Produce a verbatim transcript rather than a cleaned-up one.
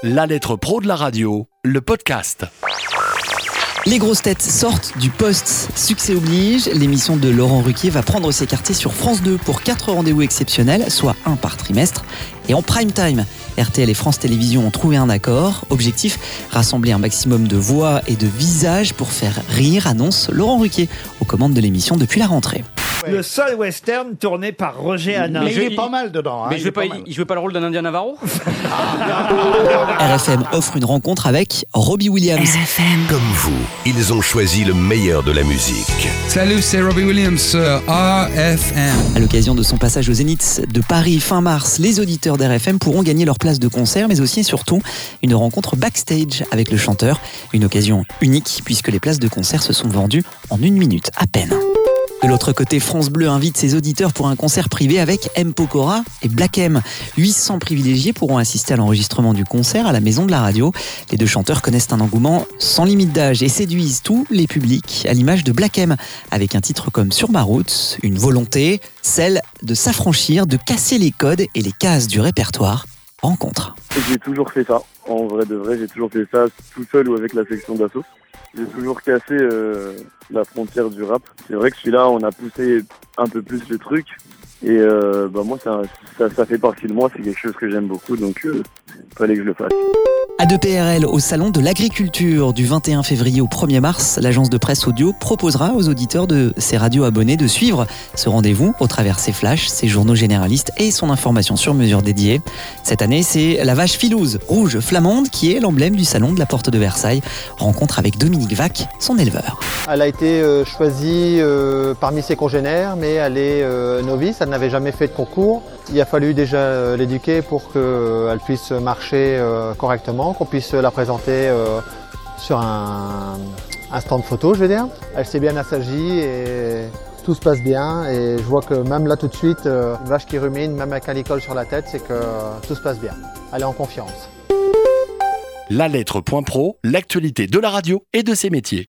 La lettre pro de la radio, le podcast. Les grosses têtes sortent du poste. Succès oblige, l'émission de Laurent Ruquier va prendre ses quartiers sur France deux pour quatre rendez-vous exceptionnels, soit un par trimestre, et en prime time. R T L et France Télévisions ont trouvé un accord. Objectif, rassembler un maximum de voix et de visages pour faire rire, annonce Laurent Ruquier, aux commandes de l'émission depuis la rentrée. Le seul western tourné par Roger Hanin. Mais il est pas mal dedans. Hein, mais il je jouais est pas, pas mal. il jouait pas le rôle d'un Indien Navarro. R F M offre une rencontre avec Robbie Williams. R F M. Comme vous, ils ont choisi le meilleur de la musique. Salut, c'est Robbie Williams sur R F M. À l'occasion de son passage au Zénith de Paris fin mars, les auditeurs d'R F M pourront gagner leur place de concert, mais aussi et surtout une rencontre backstage avec le chanteur. Une occasion unique puisque les places de concert se sont vendues en une minute à peine. De l'autre côté, France Bleu invite ses auditeurs pour un concert privé avec M. Pokora et Black M. huit cents privilégiés pourront assister à l'enregistrement du concert à la Maison de la Radio. Les deux chanteurs connaissent un engouement sans limite d'âge et séduisent tous les publics, à l'image de Black M, avec un titre comme Sur ma route, une volonté, celle de s'affranchir, de casser les codes et les cases du répertoire. Rencontre. J'ai toujours fait ça. En vrai de vrai, j'ai toujours fait ça tout seul ou avec la section d'assaut. J'ai toujours cassé euh, la frontière du rap. C'est vrai que celui-là, on a poussé un peu plus le truc. Et euh, bah moi, ça, ça, ça fait partie de moi. C'est quelque chose que j'aime beaucoup, donc il euh, fallait que je le fasse. A deux P R L au Salon de l'Agriculture du vingt et un février au premier mars, l'agence de presse audio proposera aux auditeurs de ses radios abonnés de suivre ce rendez-vous au travers ses flashs, ses journaux généralistes et son information sur mesure dédiée. Cette année, c'est la vache filouze, rouge flamande, qui est l'emblème du salon de la Porte de Versailles. Rencontre avec Dominique Vac, son éleveur. Elle a été euh, choisie euh, parmi ses congénères, mais elle est euh, novice, elle n'avait jamais fait de concours. Il a fallu déjà euh, l'éduquer pour qu'elle euh, puisse marcher euh, correctement, qu'on puisse la présenter euh, sur un, un stand photo, je veux dire. Elle s'est bien assagie et tout se passe bien. Et je vois que même là tout de suite, euh, une vache qui rumine, même avec un licol sur la tête, c'est que euh, tout se passe bien. Elle est en confiance. La lettre point pro, l'actualité de la radio et de ses métiers.